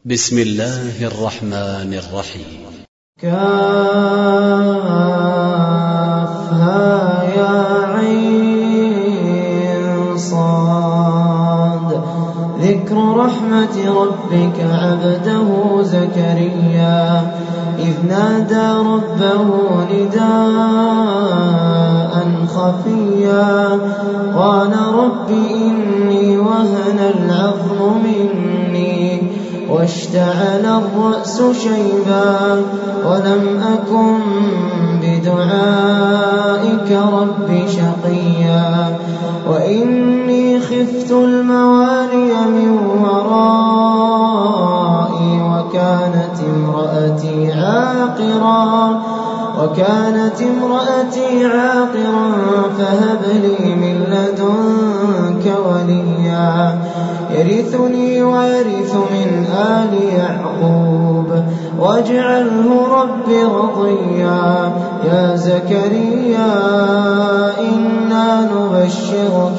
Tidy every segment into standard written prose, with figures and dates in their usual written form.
بسم الله الرحمن الرحيم. كافها يا عين صاد. ذكر رحمة ربك عبده زكريا إذ نادى ربه نداء خفيا قال رب إني وهن العظم مني واشتعل الرأس شيبا ولم أكن بدعائك رب شقيا وإني خفت الموالي من ورائي وكانت امرأتي عاقرا فهب لي من لدنك وليا يرثني ويرث من آل يعقوب واجعله رب رضيا. يا زكريا إنا نبشرك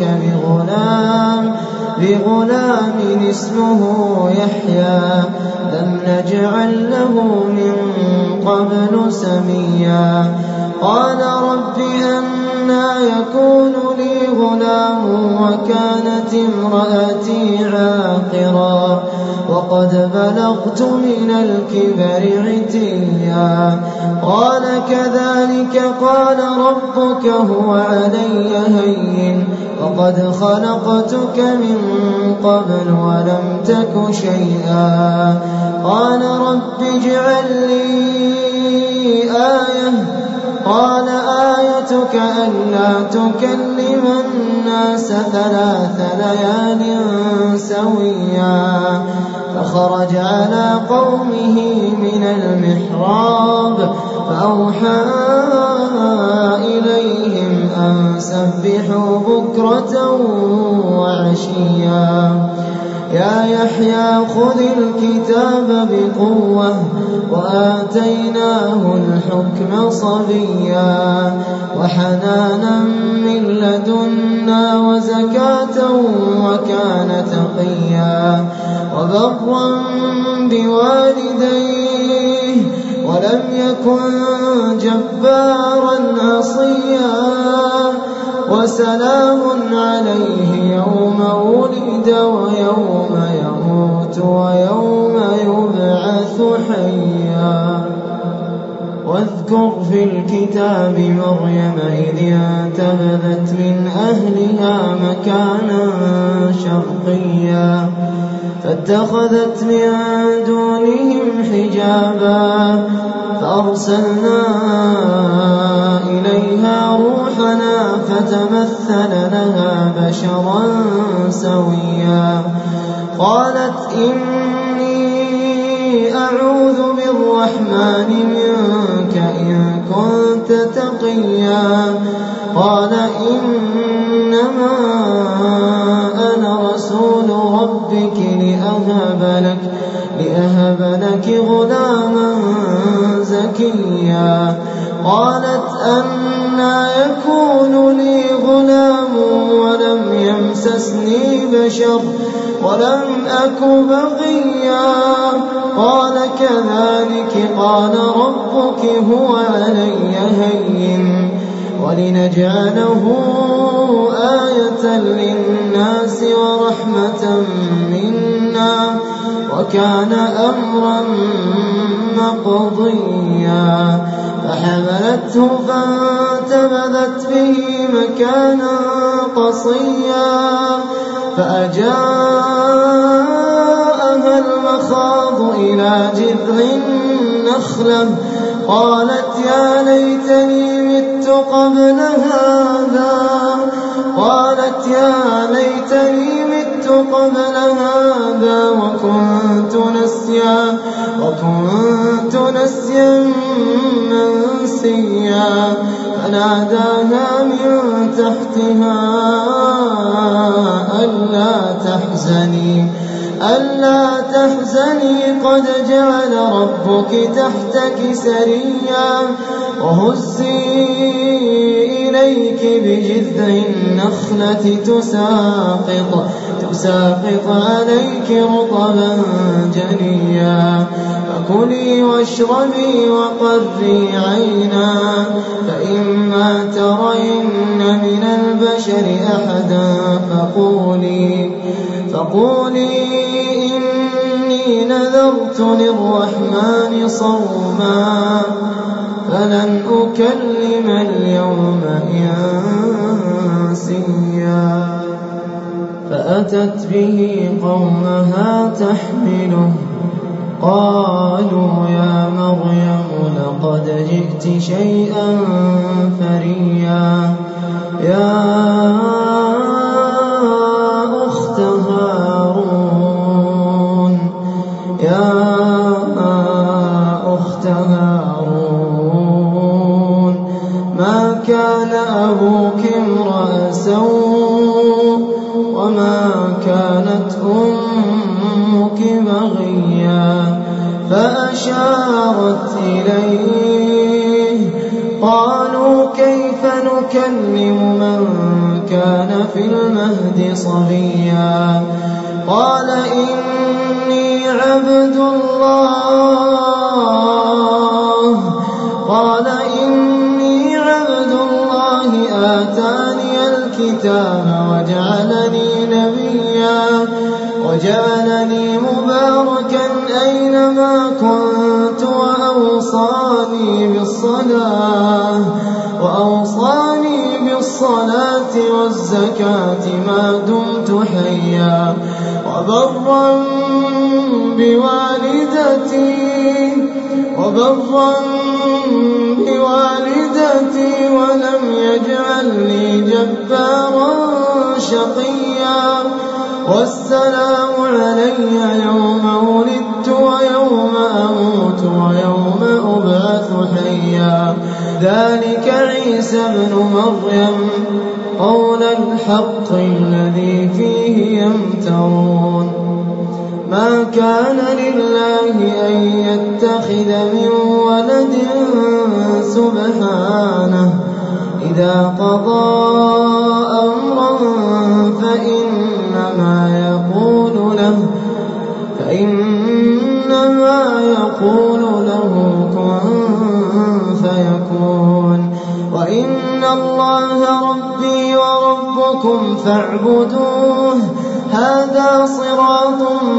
بغلام اسمه يحيى لم نجعل له من قبل سميا. قال رب أنى يكون لي غلام وكانت امرأتي عاقرا وقد بلغت من الكبر عتيا. قال كذلك قال ربك هو علي هين وقد خلقتك من قبل ولم تك شيئا. قال رب اجعل لي آية قال آيتك ألا تكلم الناس 3 ليال سويا. فخرج على قومه من المحراب فأوحى إليهم أن سبحوا بكرة وعشيا. يا يحيى خذ الكتاب بقوة وآتيناه الحكم صبيا وحنانا من لدنا وزكاة وكان تقيا وبرا بوالديه ولم يكن جبارا عصيا. وسلام عليه يوم ولد ويوم يموت ويوم يبعث حيا. واذكر في الكتاب مريم إذ انتبذت من أهلها مكانا شرقيا فاتخذت من دونهم حجابا فأرسلنا إليها روحنا فتمثل لها بشرا سويا. قالت إني أعوذ بالرحمن منك إن كنت تقيا. قال إنما أنا رسول ربك لأهب لك غلاما زكيا. قالت أنى يكون لي غلام ولم يمسسني بشر ولم أك بغيا. قال كذلك قال ربك هو علي هين ولنجعله آية للناس ورحمة منا وكان أمرا مقضيا. فحملته فانتبذت به مكانا قصيا فأجاءها المخاض إلى جذع النخلة قالت يا ليتني مت قبل هذا وكنت نسيا منسيا. فناداها من تحتها ألا تحزني قد جعل ربك تحتك سريا وهزي إليك بجذع النخلة تساقط عليك رطبا جنيا فكلي واشربي وقري عينا فإما ترين من البشر أحدا فقولي إني نذرت للرحمن صوما فلن أكلم اليوم إنسيا فأتت به قومها تحمله قالوا يا مريم لقد جئت شيئا فريا يا أخت هارون ما كان أبوك امرأ سوء وما كانت أمك بغيا فأشارت إليه قالوا كيف نكلم من كان في المهد صبيا قال إني عبد الله آتاني الكتاب وجعلني مباركا أينما كنت وأوصاني بالصلاة والزكاة ما دمت حيا وبرا بوالدتي ولم يجعلني جبارا شقيا والسلام علي يوم ولدت ويوم أموت ويوم أبعث حيا ذلك عيسى ابن مريم قول الحق الذي فيه يمترون ما كان لله أن يتخذ من ولد سبحانه إذا قضى أمرا فإنما يقول له كن فيكون وإن الله ربي وربكم فاعبدوه هذا صراط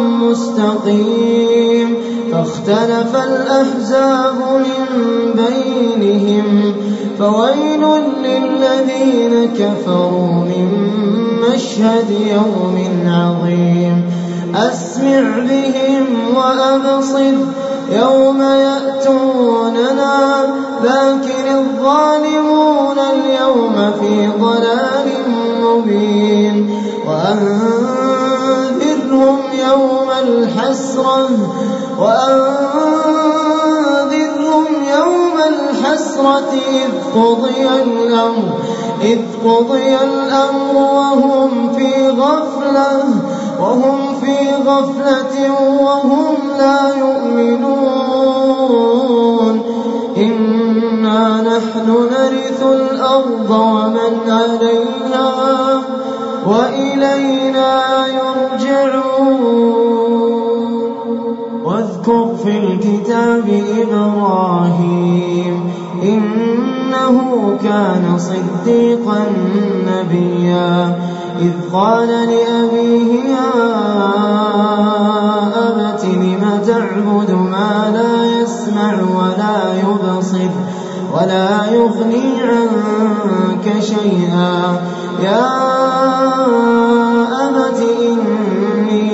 مستقيم فاختلف الأحزاب من بينهم فويل للذين كفروا من مشهد يوم عظيم أسمع بهم وأبصر يوم يأتوننا لكن الظالمون اليوم في ضلال مبين وأنذرهم يوم الحسرة إذ قضي الأمر وهم في غفلة وهم لا يؤمنون إنا نحن نرث الأرض ومن عليها وإلينا يرجعون واذكر في الكتاب إبراهيم إنه كان صديقا نبيا إذ قال لأبيه يا أبت لم تعبد ما لا يسمع ولا يبصر ولا يغني عنك شيئا يا أبت إني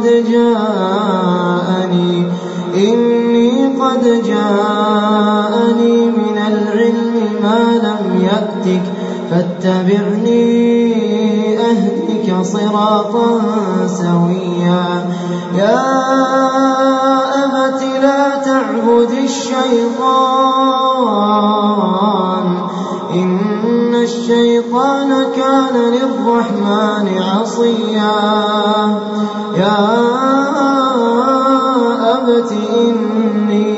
قد جاءني من العلم ما لم يأتك فاتبعني أهدك صراطا سويا يا أبت لا تعبد الشيطان إن الشيطان كان للرحمن عصيا يا أبت إني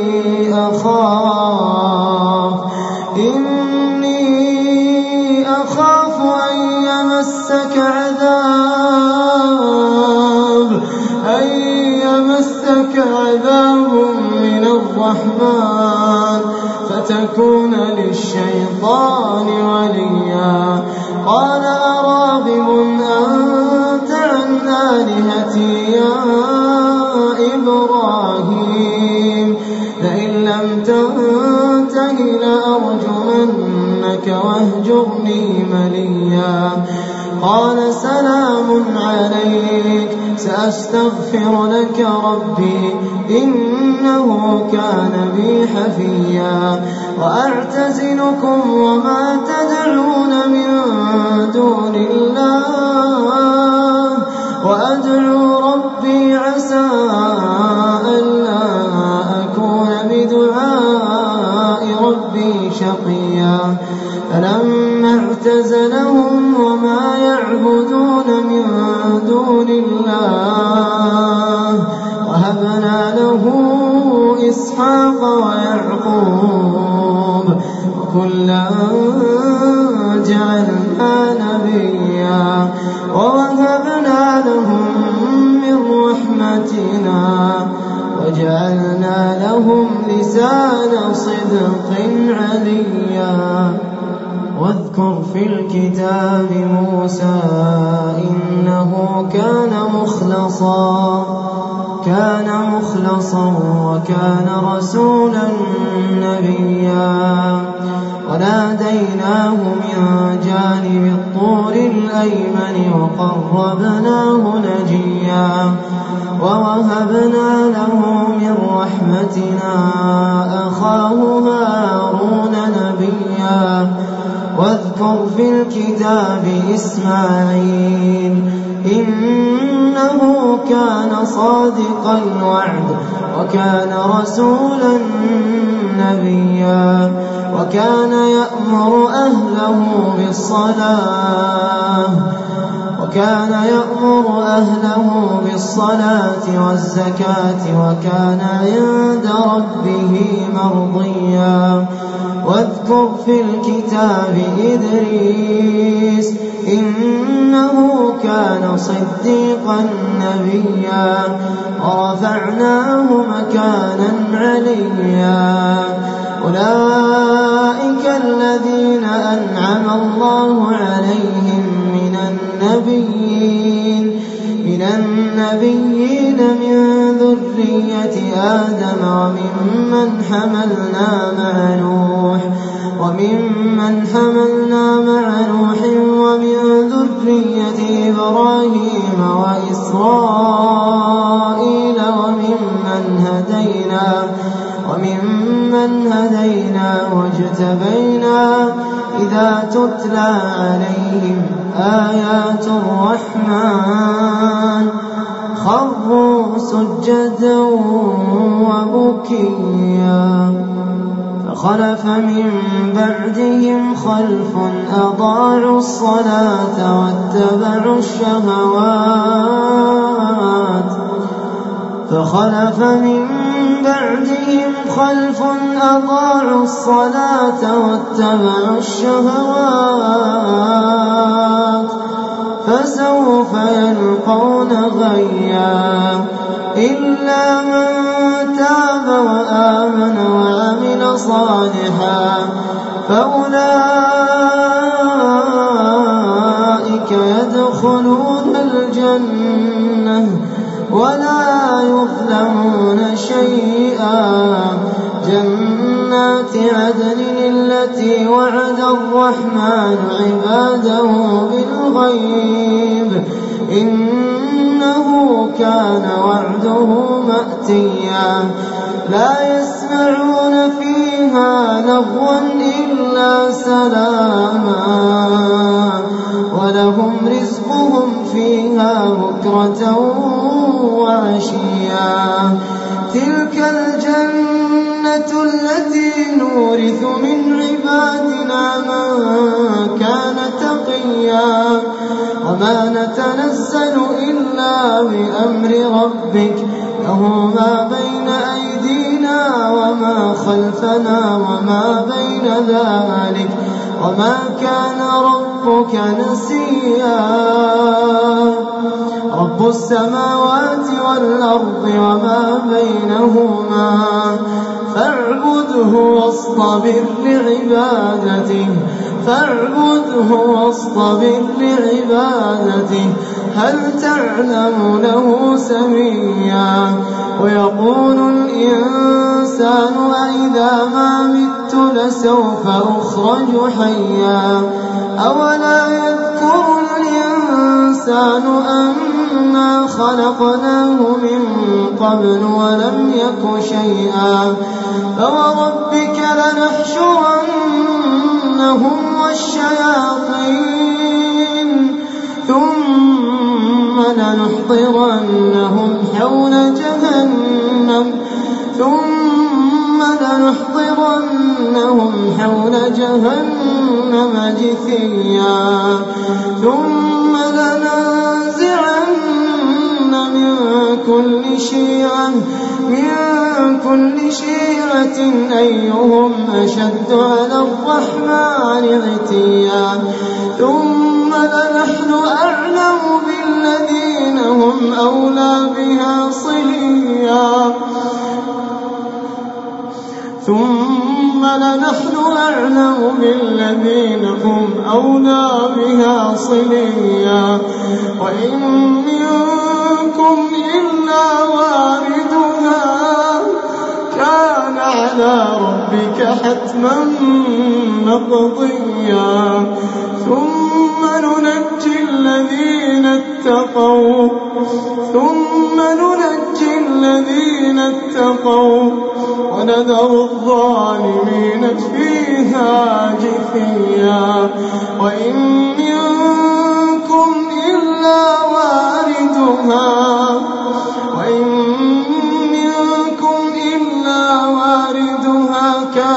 عذاب من الرحمن فتكون للشيطان وليا. قال أراغب أنت عن آلهتي يا إبراهيم لئن لم تنته لأرجمنك واهجرني مليا. قال سلام عليك سأستغفر لك ربي إنه كان بي حفيا. وأعتزلكم وما تدعون من دون الله وأدعو ربي عسى ألا أكون بدعاء ربي شقيا. فلما اعتزلهم وما يعبدون من دون الله وهبنا له إسحاق ويعقوب وكلا جعلنا نبيا ووهبنا لهم من رحمتنا وجعلنا لهم لسان صدق عليا. واذكر في الكتاب موسى إنه كان مخلصا وكان رسولا نبيا. وناديناه من جانب الطور الأيمن وقربناه نجيا. ووهبنا له من رحمتنا أخاه هارون نبيا. واذكر في الكتاب إسماعيل إنه كان صادق الوعد وكان رسولا نبيا. وكان يأمر أهله بالصلاة والزكاة وكان عند ربه مرضيا. واذكر في الكتاب إدريس إنه كان صديقا نبيا. ورفعناه مكانا عليا. أولئك الذين أنعم الله عليهم من النبيين من ذرية آدم وممن حملنا مع نوح ومن ذرية إبراهيم وإسرائيل وممن هدينا واجتبينا. إذا تتلى عليهم آيات الرحمن خروا سجدا وبكيا. فخلف من بعدهم خلف أضاعوا الصلاة واتبعوا الشهوات. فسوف يلقون غيا. إلا من تاب وآمن وعمل صالحا فأولئك يدخلون الجنة ولا يظلمون شيئا. جنات عدن التي وعد الرحمن عباده بالغيب إنه كان وعده مأتيا. لا يسمعون فيها لغوا إلا سلاما ولهم رزقهم فيها بكرة وعشيا. تلك الجنة التي نورث من عبادنا من كان تقيا. وما نتنزل إلا بأمر ربك له ما بين أيدينا وما خلفنا وما بين ذلك وما كان ربك نسيا. رب السماوات والأرض وما بينهما فاعبده واصطبر لعبادته هل تعلم له سميا ويقول الإنسان أإذا ما مت لسوف أخرج حيا أولا يذكر الإنسان أنا خلقناه من قبل ولم يك شيئا فوربك لنحشرنهم والشياطين ثم لنحضرنهم حول جهنم جثيا ثم لننزعن من كل شيعة أيهم أشد على الرحمن عتيا ثم لنحن أعلم بالذين هم أولى بها صليا ثم لنحن أعلم بالذين هم أولى بها صليا وإن منكم إلا واردها كان على ربك حتما مقضيا ثم ننجي الذين اتقوا ونذر الظالمين فيها جثيا وإن منكم إلا واردها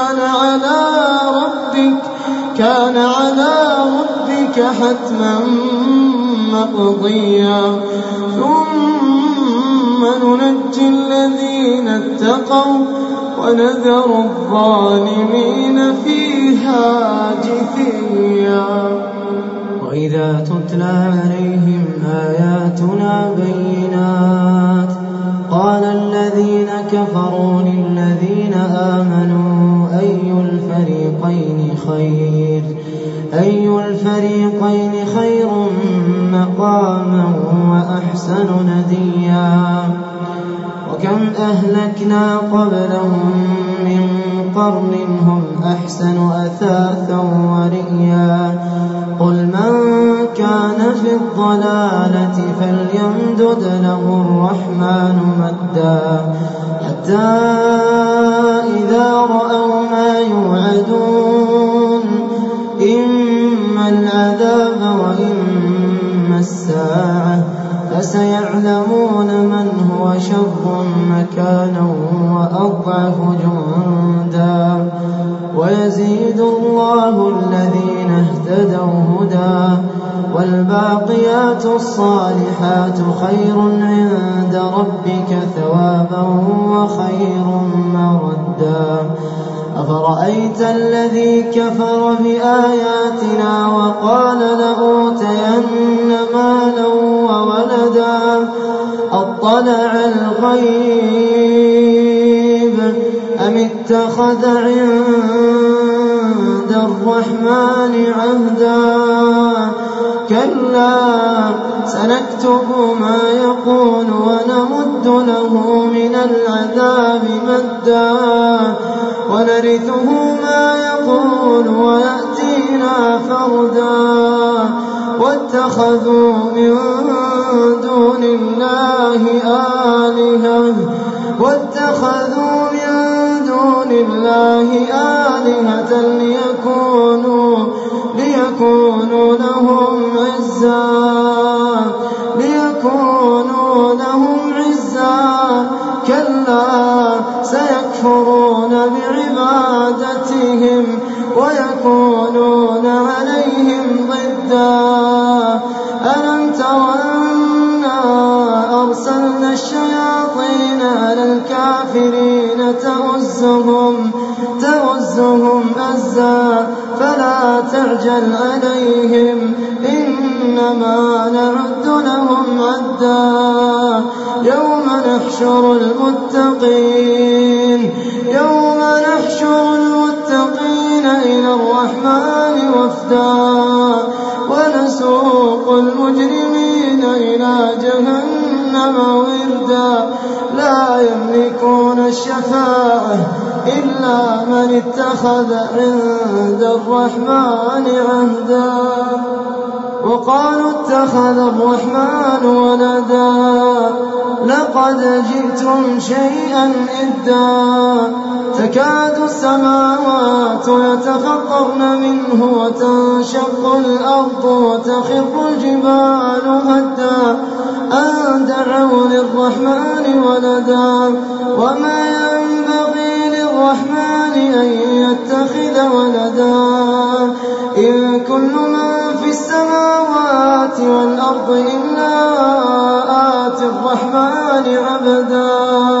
كان على ربك حتما مقضيا ثم ننجي الذين اتقوا ونذر الظالمين فيها جثيا وإذا تتلى عليهم آياتنا بينات قال الذين كفروا للذين آمنوا أي الفريقين خير مقاما وأحسن نديا وكم أهلكنا قبلهم من قرن هم أحسن أثاثا ورئيا قل من كان في الضلالة فليمدد له الرحمن مدا حتى إذا رأوا ما يوعدون إما العذاب وإما الساعة فسيعلمون من هو شر مكانا وأضعف جندا ويزيد الله الذين اهتدوا هدى والباقيات الصالحات خير عند ربك ثوابا وخير مردا أفرأيت الذي كفر بآياتنا وقال لأوتين مالا وولدا أطلع الغيب أم اتخذ عند الرحمن عهدا كلا سنكتب ما يقول ونمد له من العذاب مدا ونرثه ما يقول ويأتينا فردا واتخذوا من دون الله آلهة ليكونوا لهم عزا كلا سيكفرون بعبادتهم ويكونون عليهم ضدا ألم تر أنا أرسلنا الشياطين على الكافرين تؤزهم أزا فلا تعجل عليهم إنما نعد لهم عدا يوم نحشر المتقين إلى الرحمن وفدا ونسوق المجرمين إلى جهنم وردا لا يملكون الشفاعة إلا من اتخذ عند الرحمن عهدا وقالوا اتخذ الرحمن ولدا لقد جئتم شيئا إدا تكاد السماوات يتفطرن منه وتنشق الأرض وتخر الجبال هدا أن دعوا للرحمن ولدا وما ينبغي للرحمن أن يتخذ ولدا إن كل من في السماوات والأرض إلا آتي الرحمن عبدا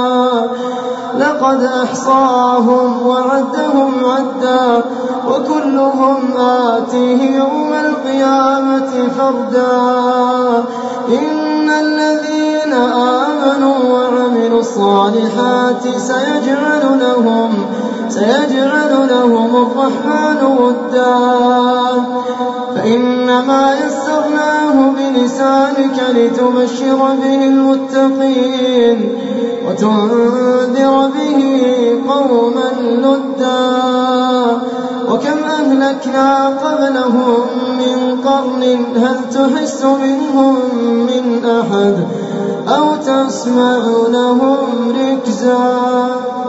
لقد أحصاهم وعدهم عدا وكلهم آتيه يوم القيامة فردا إن الذين آمنوا وعملوا الصالحات سيجعل لهم الرحمن ودا فإنما يسرناه بلسانك لتبشر به المتقين وتنذر به قوما لدا وكم أهلكنا قبلهم من قرن هل تحس منهم من أحد أو تسمع لهم ركزا